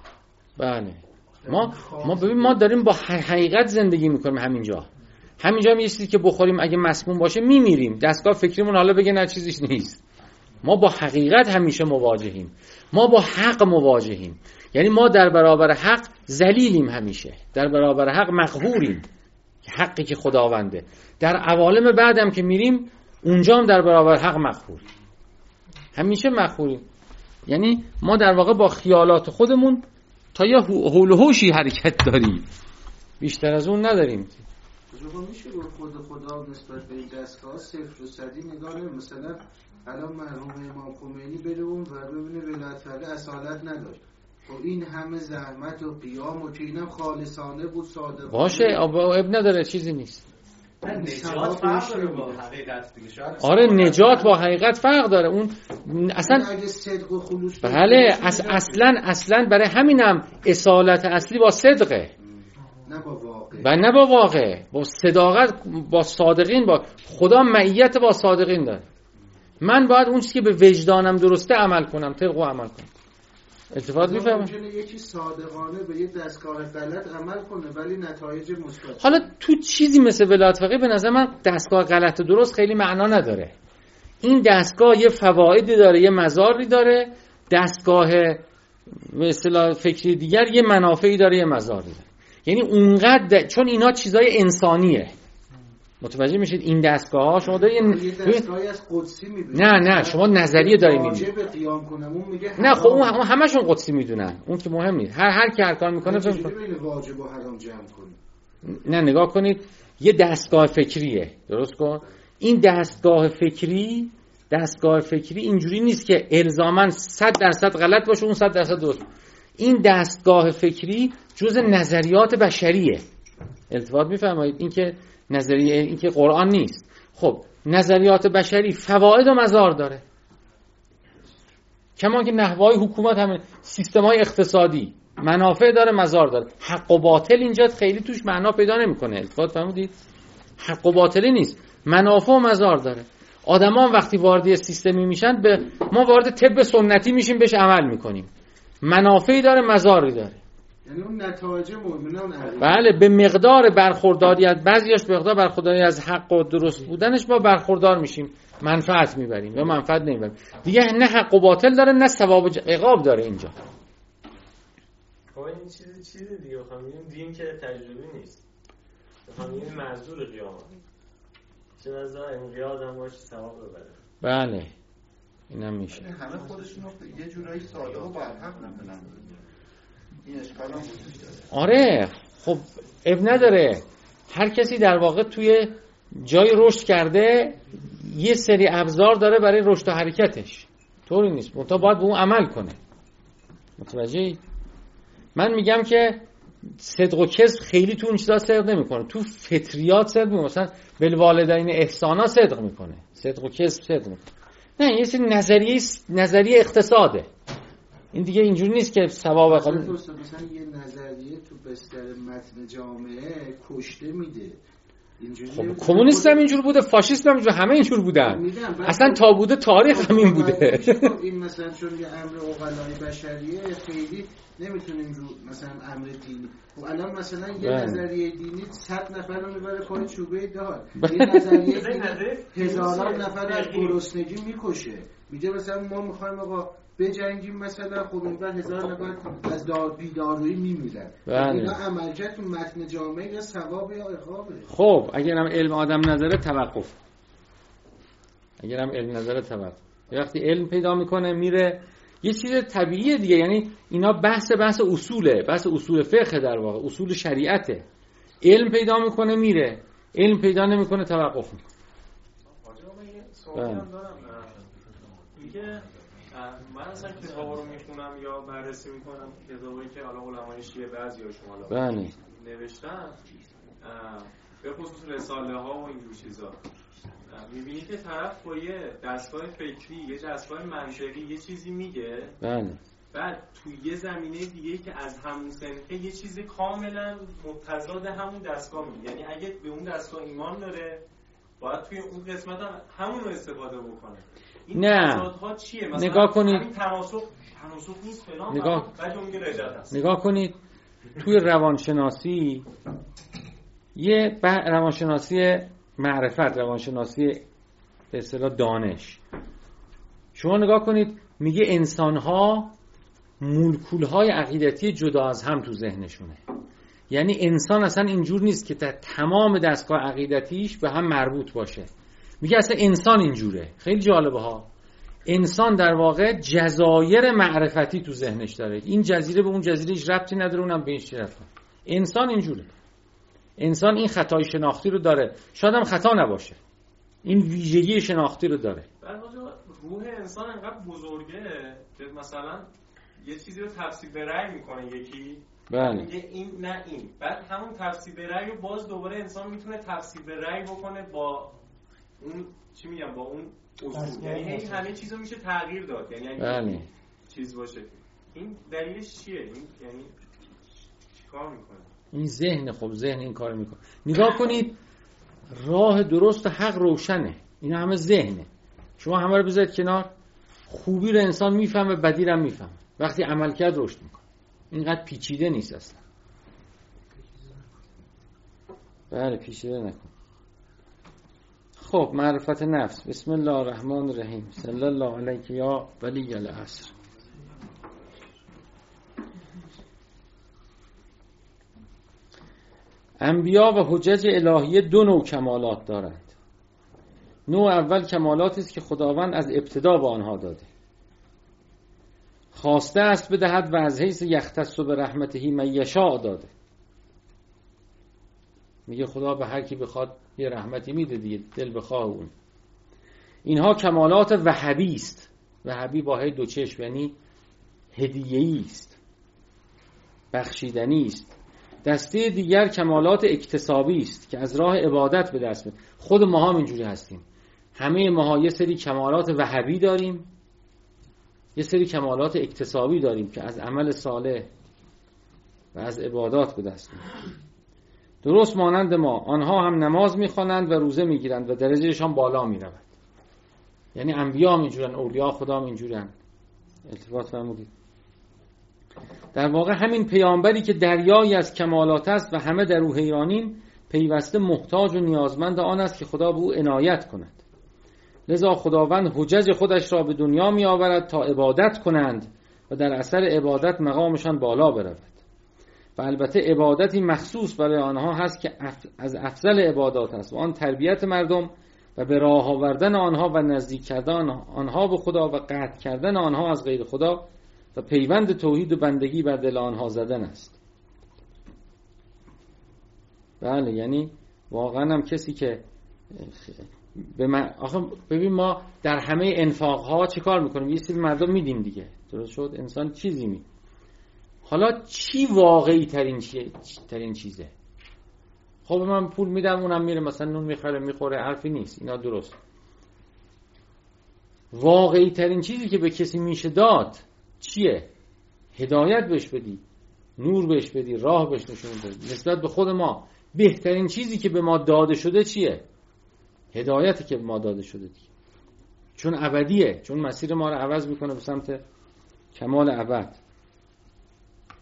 بله ما ما ببین ما داریم با حقیقت زندگی میکنیم. همینجا همینجا هم یه چیزی که بخوریم اگه مسموم باشه میمیریم، دستگاه فکریمون حالا بگه نه چیزیش نیست. ما با حقیقت همیشه مواجهیم، ما با حق مواجهیم. یعنی ما در برابر حق ذلیلیم، همیشه در برابر حق مقهوریم، حقی که خداونده. در عوالم بعدم که میریم اونجا هم در برابر حق مقهوریم، همیشه مقهوریم. یعنی ما در واقع با خیالات خودمون تا یه حول و حوشی حرکت داریم، بیشتر از اون نداریم. بزرگا میشه رو خود خدا نسبت به این دستگاه صفر و صدی نگاه نمیم. مثلا الان مرحوم امام خمینی بره اون و ببینه ولایت فقیه اصالت نداشت، خب این همه زحمت و قیام و که اینم خالصانه بود، صادقانه باشه، اب نداره، چیزی نیست. نجات فرق داره با حقیقت دیگه. شاید آره نجات با حقیقت فرق داره. اون اصلا اگه صدق و خلوص بله اص... اصلا اصلا برای همینم اصالت اصلی با صدقه، نه با واقع. و نه با واقع، با صداقت، با صادقین. با خدا معیت با صادقین داره. من باید اون چیزی که به وجدانم درسته عمل کنم، طبق و عمل کنم. التفات میفهمم. ممکنه یکی صادقانه به یه دستگاه غلط عمل کنه ولی نتایج مثبت. حالا تو چیزی مثل ولایت فقیه به نظر من دستگاه غلط و درست خیلی معنا نداره. این دستگاه یه فوایدی داره، یه مزاری داره. دستگاه به اصطلاح فکری دیگر یه منافعی داره، یه مزاری داره. یعنی اونقدر، چون اینا چیزای انسانیه، متوجه میشید؟ این دستگاه ها شما دارید یه دستگاهی از قدسی میبینید. نه نه شما نظریه دارید میبینید. واجب قیام کنم اون میگه نه خب اون همشون قدسی میدونن، اون که مهم نیست. هر هر کی هر کار میکنه فکر کنه واجب و حرام جمع کنه. نه نگاه کنید، یه دستگاه فکریه، درست کن. این دستگاه فکری دستگاه فکری اینجوری نیست که الزاماً صد درصد غلط باشه اون صد درصد درست. این دستگاه فکری جزء نظریات بشریه. التفات میفرمایید؟ این که نظریه، این که قرآن نیست. خب نظریات بشری فواید و مضار داره، کما که نحوهای حکومت همه، سیستم‌های اقتصادی منافع داره، مضار داره. حق و باطل اینجا خیلی توش معنا پیدا نمی‌کنه. التفات فرمودید؟ حق و باطلی نیست، منافع و مضار داره. آدما وقتی وارد سیستمی میشن، به ما وارد طب سنتی میشیم، بهش عمل میکنیم، منافعی داره، مضاری داره. یعنی اون نتایج مؤمنان علیه. بله، به مقدار برخورداری از بعضیاش، به مقدار برخورداری از حق و درست بودنش ما برخوردار میشیم، منفعت میبریم یا منفعت نمیبریم. دیگه نه حق و باطل داره، نه ثواب و عقاب داره اینجا. خب این چیزی چیزی دیگه بخوام بگیم، دین که تجربی نیست. بخوام بگیم معذور قیامت. چه واسه انقیاد هم باشه ثواب ببره. بله. اینم میشه. همه خودشون یه جورایی ساده و برحق میکنن. این اشکال هم وجود داره. آره خب اب نداره. هر کسی در واقع توی جای رشد کرده یه سری ابزار داره برای رشد و حرکتش، طوری نیست منتها باید به اون عمل کنه. متوجهی؟ من میگم که صدق و کذب خیلی تو اون چیزا صدق نمیکنه، تو فطریات صدق میکنه. مثلا بالوالدین احسانا صدق میکنه، صدق و کذب صدق میکنه. نه یه سری نظریه نظریه اقتصاده، این دیگه اینجوری نیست که ثواب مثلا مثلا یه نظریه تو بستر متن جامعه کشته میده. خب کمونیست هم اینجور بوده، فاشیست هم اینجور، همه اینجور بودن. اصلا تا بوده تاریخ همین بوده. این مثلا چون یه امر عقلای بشریه خیلی نمیتونیم رو مثلا امر دینی و الان مثلا یه نظریه دینی صد نفر رو میبره پای چوبه دار، یه نظریه دینی هزاران نفر از گرسنگی میکشه، میگه مثلا ما میخوایم آقا بجنگیم مثلا، خب این بر هزار نفر از دار بیدارویی میمیرن. اینا عملکرد تو متن جامعه یا ثواب یا عقابه. خب اگرم علم آدم نظره توقف، اگرم علم نظره توقف، وقتی علم پیدا میکنه میره یه چیز طبیعیه دیگه. یعنی اینا بحث بحث اصوله، بحث اصول فقه، در واقع اصول شریعته. علم پیدا میکنه میره، علم پیدا نمیکنه توقف میکنه. سوالی هم دارم میگه من اصلا کتابا رو میخونم یا بررسی میکنم، کتابایی که حالا علمای شیعه بعضیاشون حالا نوشتن به خصوص رساله ها و اینجور چیزا، میبینی که طرف با یه دستگاه فکری، یه دستگاه منطقی یه چیزی میگه، بله، بعد توی یه زمینه دیگه که از همون سنخه یه چیز کاملا متضاد همون دستگاه میگه. یعنی اگه به اون دستگاه ایمان داره باید توی اون قسمت هم همون رو استفاده بکنه. این تضادها چیه؟ مثلا نگاه کنید، همین تناسخ تناسخ نیست فلان، نگاه بعد اون میگه رجعت هست. نگاه کنید توی روانشناسی، یه روانشناسی معرفت، روانشناسی به اصطلاح دانش، شما نگاه کنید میگه انسان‌ها مولکول‌های عقیدتی جدا از هم تو ذهنشونه. یعنی انسان اصلا اینجور نیست که در تمام دستگاه عقیدتیش به هم مربوط باشه. میگه اصلا انسان اینجوره. خیلی جالبه ها. انسان در واقع جزایر معرفتی تو ذهنش داره. این جزیره به اون جزیره هیچ ربطی نداره، اونم به هیچ ربطی. انسان اینجوره. انسان این خطای شناختی رو داره. شاید هم خطا نباشه. این ویژگی شناختی رو داره. روح انسان انقدر بزرگه که مثلا یه چیزی رو تفسیر به رأی میکنه یکی، بله، میگه این نه این، بعد همون تفسیر به رأی رو باز دوباره انسان میتونه تفسیر به رأی بکنه با اون چی میگم با اون اصول. یعنی این همه چیزو میشه تغییر داد. یعنی اگه بله چیز باشه این دلیلش چیه؟ این یعنی چیکار میکنه این ذهن؟ خب ذهن این کار میکنه. نگاه کنید راه درست حق روشنه، این همه ذهنه. شما همه رو بذارید کنار، خوبی رو انسان میفهمه، بدی رو هم میفهمه. وقتی عمل کرد رشد میکنه. اینقدر پیچیده نیست اصلا. بله پیچیده نکن. خب معرفت نفس. بسم الله الرحمن الرحیم. صلی الله علیک یا ولی العصر. انبیا و حجج الهیه دو نوع کمالات دارند. نوع اول کمالاتی است که خداوند از ابتدا به آنها داده. خواسته است بدهد و از حیث یختص به رحمته من یشاء داده. میگه خدا به هر کی بخواد یه رحمتی میده دیگه، دل بخواه اون. اینها کمالات وهبی است. وهبی با هی دو چشم، یعنی هدیه‌ای است، بخشیدنی است. دسته دیگر کمالات اکتسابی است که از راه عبادت به دست میاد. خود ما هم اینجوری هستیم. همه ما یه سری کمالات وهبی داریم، یه سری کمالات اکتسابی داریم که از عمل صالح و از عبادات به دست میاد. درست مانند ما، آنها هم نماز میخوانند و روزه میگیرند و درجهشان بالا میرود. یعنی انبیا هم اینجورن، اولیاء خدا هم اینجورن. التفات فرمودید. در واقع همین پیامبری که دریایی از کمالات است و همه در او حیرانیم، پیوسته محتاج و نیازمند آن است که خدا به او عنایت کند. لذا خداوند حجج خودش را به دنیا می آورد تا عبادت کنند و در اثر عبادت مقامشان بالا برود. و البته عبادتی مخصوص برای آنها هست که از افضل عبادات است و آن تربیت مردم و به راه آوردن آنها و نزدیک کردن آنها به خدا و قطع کردن آنها از غیر خدا و پیوند توحید و بندگی بر دل آنها زدن است. بله، یعنی واقعا هم کسی که به من آخه ببین ما در همه انفاق ها چه کار میکنیم؟ یه سری مردم میدیم دیگه، درست شد؟ انسان چیزی می حالا چی واقعی ترین چیه ترین چیزه؟ خب من پول میدم اونم میره مثلا نون میخره میخوره، حرفی نیست، اینا درست. واقعی ترین چیزی که به کسی میشه داد چیه؟ هدایت بهش بدی، نور بهش بدی، راه بهش نشون بدی. نسبت به خود ما بهترین چیزی که به ما داده شده چیه؟ هدایتی که به ما داده شده دیگه. چون ابدیه، چون مسیر ما رو عوض میکنه به سمت کمال ابد.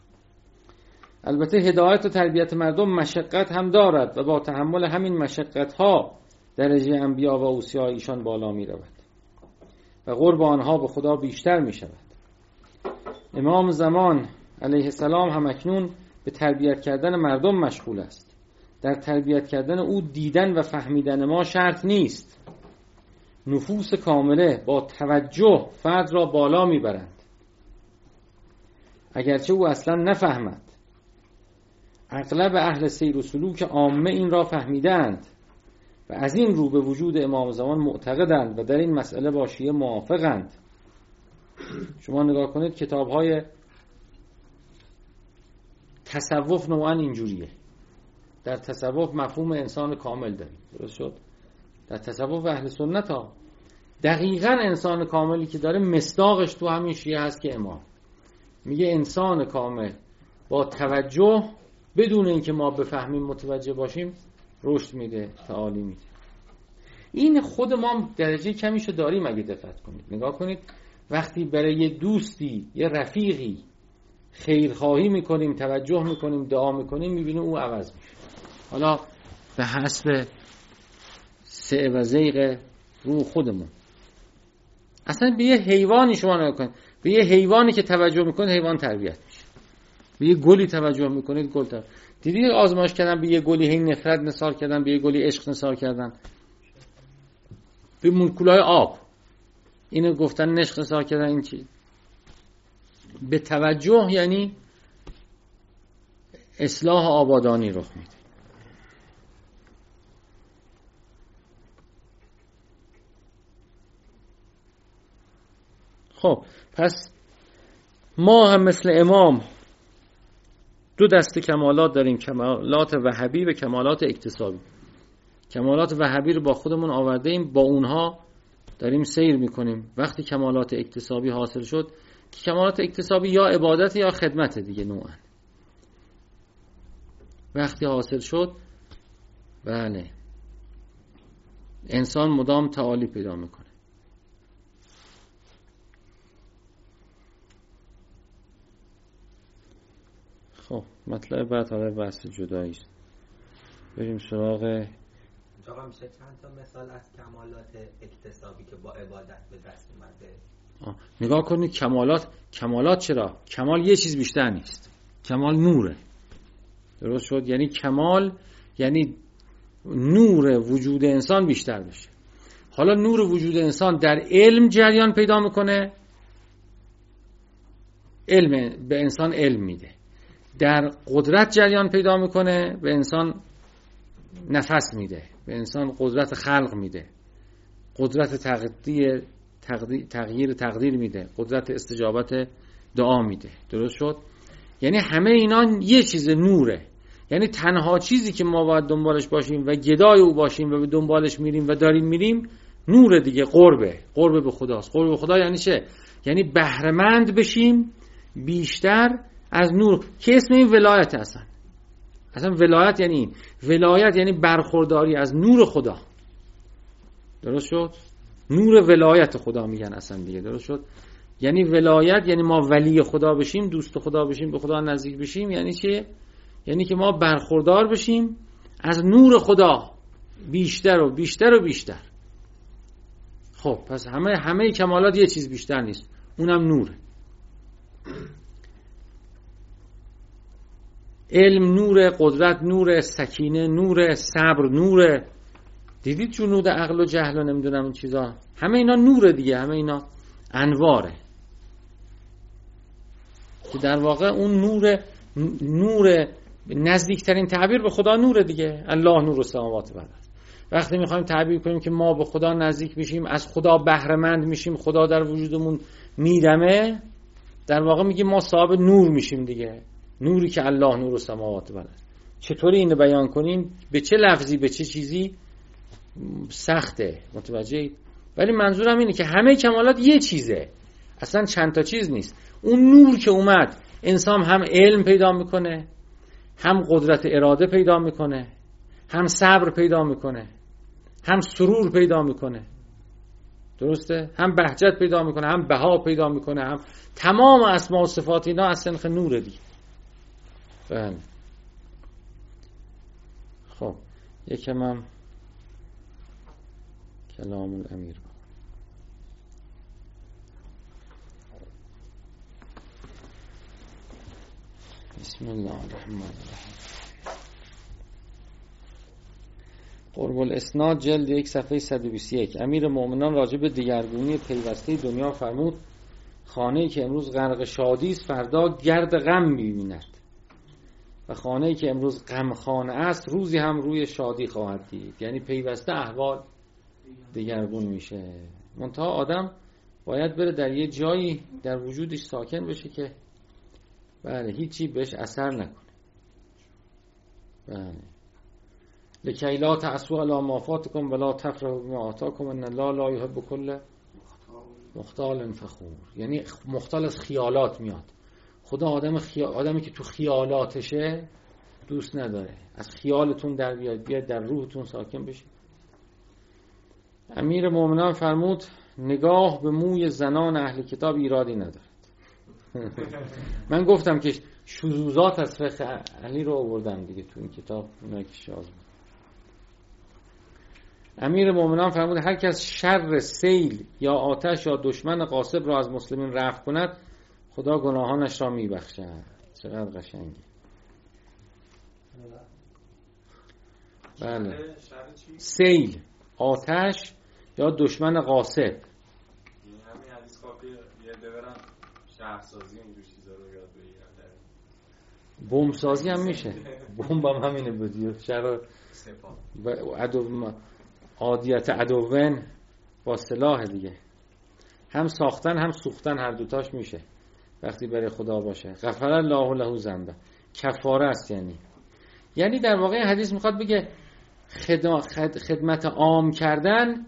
البته هدایت و تربیت مردم مشقت هم دارد و با تحمل همین مشقت ها درجه انبیا و اوصیا ایشان بالا می رود و قرب آنها به خدا بیشتر می شود. امام زمان علیه السلام هم اکنون به تربیت کردن مردم مشغول است. در تربیت کردن او دیدن و فهمیدن ما شرط نیست. نفوس کامله با توجه فرد را بالا می برند، اگرچه او اصلا نفهمد. اغلب اهل سیر و سلوک عامه این را فهمیدند و از این رو به وجود امام زمان معتقدند و در این مسئله با شیعه موافقند. شما نگاه کنید کتاب‌های تصوف نوعا اینجوریه. در تصوف مفهوم انسان کامل داریم، درست شد؟ در تصوف اهل سنت ها دقیقاً انسان کاملی که داره مصداقش تو همین شیعه هست که امام میگه انسان کامل با توجه بدون اینکه ما بفهمیم متوجه باشیم رشد میده، تعالی میده. این خود ما درجه کمیشو داریم اگه دقت کنید. نگاه کنید وقتی برای یه دوستی، یه رفیقی خیرخواهی میکنیم، توجه میکنیم، دعا میکنیم، میبینیم او عوض میشه. حالا به حسب سعه و ذیق روح خودمون. اصلا به یه حیوانی شما نگاه کنید، به یه حیوانی که توجه میکنید حیوان تربیت میشه. به یه گلی توجه میکنید گل تربیت. دیدید آزمایش کردن به یه گلی هی نفرت نثار کردن، به یه گلی عشق نثار کردن، به مولکولای آب اینو گفتن عشق نثار کردن. این چی؟ به توجه یعنی اصلاح آبادانی رخ میده. خب پس ما هم مثل امام دو دسته کمالات داریم، کمالات وهبی و کمالات اکتسابی. کمالات وهبی رو با خودمون آورده ایم، با اونها داریم سیر میکنیم. وقتی کمالات اکتسابی حاصل شد، که کمالات اکتسابی یا عبادت یا خدمت دیگه نوعا، وقتی حاصل شد بله انسان مدام تعالی پیدا میکنه. خب مطلب بعد حالا بحث جدایی است. بریم سراغ آقا. میشه چند تا مثال از کمالات اکتسابی که با عبادت به دست اومده؟ آه. نگاه کنید کمالات کمالات چرا؟ کمال یه چیز بیشتر نیست، کمال نوره. درست شد؟ یعنی کمال یعنی نور وجود انسان بیشتر بشه. حالا نور وجود انسان در علم جریان پیدا میکنه، علم به انسان علم میده. در قدرت جریان پیدا میکنه، به انسان نفس میده، به انسان قدرت خلق میده، قدرت تقدیر تقدیر تغییر تقدیر میده، قدرت استجابت دعا میده. درست شد؟ یعنی همه اینا یه چیز نوره. یعنی تنها چیزی که ما باید دنبالش باشیم و گدای او باشیم و به دنبالش میریم و داریم میریم نور دیگه، قربه. قرب به خداست. قرب به خدا یعنی چه؟ یعنی بهره‌مند بشیم بیشتر از نور که اسم این ولایت هستن. اصلا ولایت یعنی این. ولایت یعنی برخورداری از نور خدا. درست شد؟ نور ولایت خدا میگن اصلا دیگه. درست شد؟ یعنی ولایت یعنی ما ولی خدا بشیم، دوست خدا بشیم، به خدا نزدیک بشیم. یعنی چه؟ یعنی که ما برخوردار بشیم از نور خدا بیشتر و بیشتر و بیشتر. خب پس همه همه کمالات یه چیز بیشتر نیست، اونم نوره. علم نور، قدرت نور، سکینه نور، صبر نور. دیدید جنود عقل و جهل و نمیدونم این چیزا، همه اینا نوره دیگه، همه اینا انواره که در واقع اون نور نور نزدیکترین تعبیر به خدا نوره دیگه. الله نور السماوات و الارض. وقتی میخوایم تعبیر کنیم که ما به خدا نزدیک میشیم، از خدا بهره مند میشیم، خدا در وجودمون میدمه، در واقع میگیم ما صاحب نور میشیم دیگه. نوری که الله نور السماوات و الارض. چطوری اینو بیان کنیم؟ به چه لفظی، به چه چیزی؟ سخته، متوجهید؟ ولی منظورم اینه که همه کمالات یه چیزه، اصلا چند تا چیز نیست. اون نور که اومد انسان هم علم پیدا میکنه، هم قدرت اراده پیدا میکنه، هم صبر پیدا میکنه، هم سرور پیدا میکنه. درسته؟ هم بهجت پیدا میکنه، هم بها پیدا میکنه، هم تمام اسما و صفات اینا از سنخ نور دیگه. بله. خب یکم هم کلام الامیر. بسم الله الرحمن الرحیم. قرب الاسناد جلد یک صفحه صد و بیست و یک. امیر مومنان راجع به دگرگونی پیوسته دنیا فرمود خانه‌ای که امروز غرق شادی است فردا گرد غم می‌بیند و خانه‌ای که امروز غمخانه است روزی هم روی شادی خواهد دید. یعنی پیوسته احوال دگرگون میشه. منتها آدم باید بره در یه جایی در وجودش ساکن بشه که بله هیچی بهش اثر نکنه. بله. لکی لا تعصوا علی ما فاتکم ولا تفرحوا بما آتاکم ان الله لا یحب کل مختال فخور. یعنی مختال از خیالات میاد. خدا آدم خیال... آدمی که تو خیالاتشه دوست نداره. از خیالتون در بیاد، بیاد در روحتون ساکن بشه. امیر مومنان فرمود نگاه به موی زنان اهل کتاب ایرادی ندارد. من گفتم که شذوذات از فقه علی رو آوردم دیگه تو این کتاب، اونایی که شاذ بود. امیر مومنان فرمود هر کس شر سیل یا آتش یا دشمن غاصب را از مسلمین رفع کند خدا گناهانش را میبخشد. چقدر قشنگی. بله. سیل، آتش یا دشمن غاصب. همین حدیث کافی یه دورم شهرسازی اینجور چیزا رو یاد بگیرن. بمب سازی هم میشه. بمب هم همینه بودی. شر و عدو عادیت عدوون با سلاح دیگه. هم ساختن هم سوختن هر دوتاش میشه وقتی برای خدا باشه. غفر الله له ذنبه. کفاره است. یعنی یعنی در واقع حدیث میخواد بگه خدمت عام کردن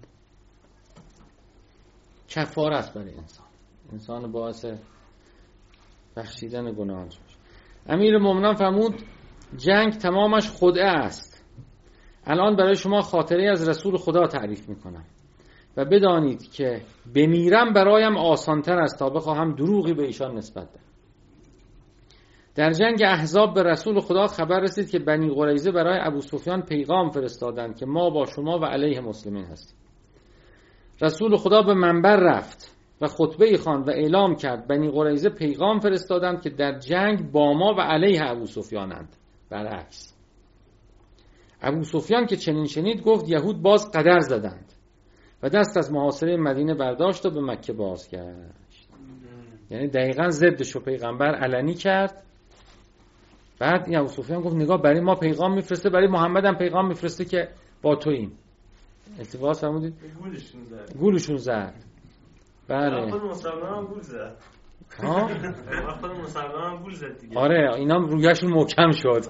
کفاره است برای انسان. انسان باعث بخشیدن گناهانش میشه. امیر مومنان فرمود جنگ تمامش خدعه است. الان برای شما خاطره از رسول خدا تعریف میکنم و بدانید که بمیرم برایم آسانتر است تا بخواهم دروغی به ایشان نسبت دهم. در جنگ احزاب به رسول خدا خبر رسید که بنی قریظه برای ابو سفیان پیغام فرستادند که ما با شما و علیه مسلمین هستیم. رسول خدا به منبر رفت و خطبه خواند و اعلام کرد بنی قریظه پیغام فرستادند که در جنگ با ما و علیه ابو سفیانند. برعکس. ابو سفیان که چنین شنید گفت یهود باز قدر زدند و دست از محاصره مدینه برداشت و به مکه بازگشت. یعنی دقیقاً ضدشو پیغمبر علنی کرد. بعد این ابو سفیان گفت نگاه برای ما پیغام میفرسته، برای محمد هم پیغام میفرسته که با توییم. التباس فرمودید؟ گولشون زد. گولشون زد. بله. خود مسلمان هم گول زد. ها؟ خود مسلمان هم گول زد دیگه. آره اینا رویشون محکم شد.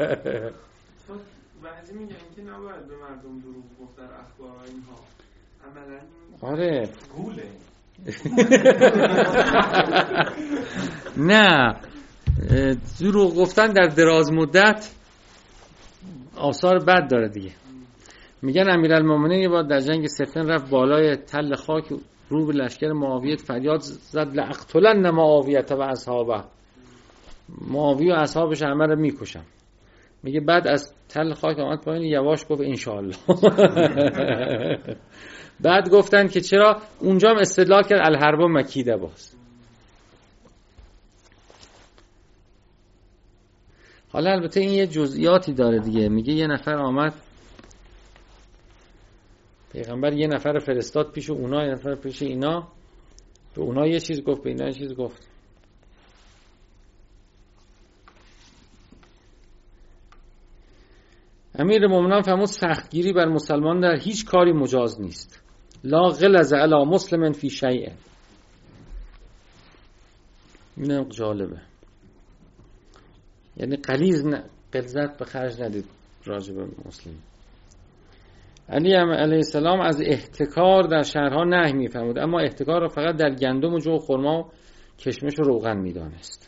بعضی میگن که نباید به مردم دروغ گفت در اخبار اینها. عملاً آره گوله. نه دروغ گفتن در دراز مدت آثار بد داره دیگه. میگن امیرالمومنین یه بار در جنگ صفین رفت بالای تل خاک رو به لشکر معاویه فریاد زد لاقتلن معاویه و اصحابه. معاویه و اصحابش همه رو میکشم. میگه بعد از تل خاک آمد پایین یواش گفت انشاءالله. بعد گفتن که چرا اونجا هم استدلال کرد الحرب مکیده باز. حالا البته این یه جزئیاتی داره دیگه. میگه یه نفر آمد پیغمبر یه نفر فرستاد پیش اونا، یه نفر پیش اینا، به اونا یه چیز گفت به اینا یه چیز گفت. امیر مومنان فرمود سختگیری بر مسلمان در هیچ کاری مجاز نیست. لا غلظ علی مسلم فی شیء. اینم جالبه. یعنی غلیظ نه، غلظت به خرج ندید راجع به مسلم. علی علیه السلام از احتکار در شهرها نهی می‌فرمود، اما احتکار را فقط در گندم و جو و خرما و کشمش و روغن می‌دانست.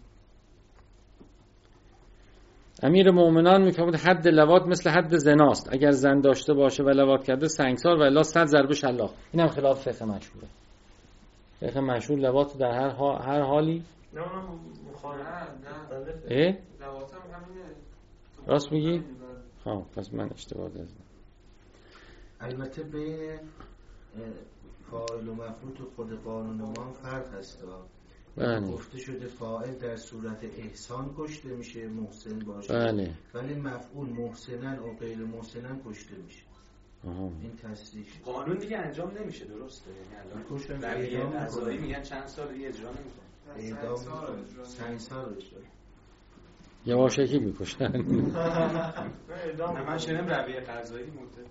امیر مومنان می‌فرمود حد لواط مثل حد زناست. اگر زن داشته باشه و لواط کرده سنگسار و الا صد ضربه شلاق. اینم خلاف فقه مشهوره. فقه مشهور لواط در هر ها... هر حالی. نه اونم مخالف نه نه لواط هم همینه. راست میگی؟ ها پس من اشتباه دادم. البته بین فاعل و مفعول تو خود قانون ما هم فرق هست. بله. گفته شده فاعل در صورت احسان کشته میشه محسن باشه. بله. ولی مفعول محسنن و غیر محسنن کشته میشه. آها. این تصریح قانون دیگه انجام نمیشه درسته؟ یعنی الان بقیه قضایی میگن چند سال دیگه اجرا نمیکنه. اعدام چند سال اجرا. یواشکی میکشن. نه من شنیدم رویه قضایی مدت.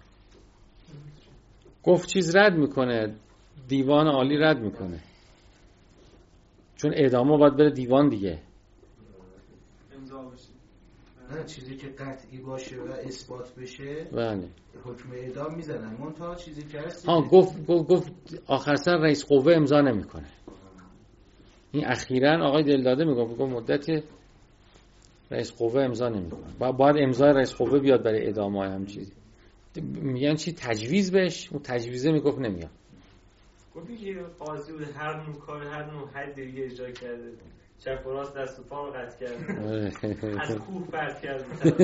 گفت چیز رد میکنه، دیوان عالی رد میکنه، چون اعدامو باید بره دیوان دیگه. امضا بشه. نه چیزی که قطعی باشه و اثبات بشه بله حکم اعدام میزنن. منتها چیزی که هست ها گفت گفت, گفت آخر سر رئیس قوه امضا نمیکنه. این اخیراً آقای دلداده میگفت گفت مدت رئیس قوه امضا نمیکنه. با باید امضای رئیس قوه بیاد برای اعدام های هم چیزی. میگن چی تجویز بهش، اون تجویزه میگفت نمیاد. گفتی که قاضی بود هر نوع کار هر نوع حد دیگه اجرا کرده، چپ و راست دست و پا رو قطع کرده، از کوه پرت کرده،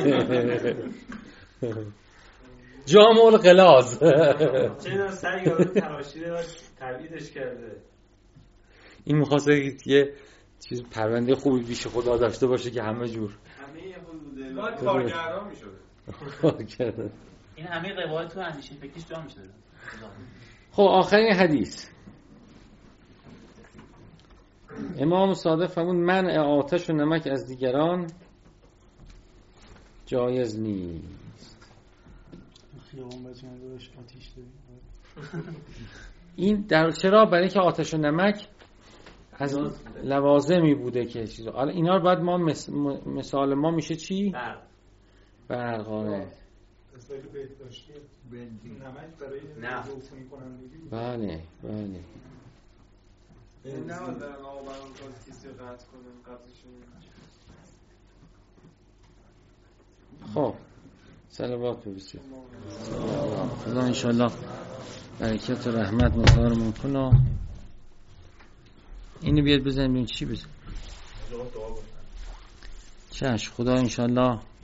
جام الغلاظ چه سر یارو تراشیده و تبعیدش کرده. این می‌خواسته یه چیز پرونده خوبی پیش خدا داشته باشه که همه جور همه خود بوده باید کارگردان می‌شد. این همه روایت تو اندیشه فکریش جا میشه. خب آخرین حدیث امام صادق فرمود منع آتش و نمک از دیگران جایز نیست. خیابان بچه‌ها داشت آتش داریم. این در چرا؟ برای اینکه آتش و نمک از لوازمی بوده که چیزا. حالا اینا رو بعد ما مس... مثال ما میشه چی؟ برق. برقانه. مثلا که بیت داشتی نمک برای روشن کنندگی. بله بله. نه در آبرون کاز کسی قطع کنیم قطعشون. خب صلوات برسید. خدا انشالله برکت و رحمت مقدارمون کنه. اینو بیاد بزنیم ببین چی بزنیم. چشم خدا انشالله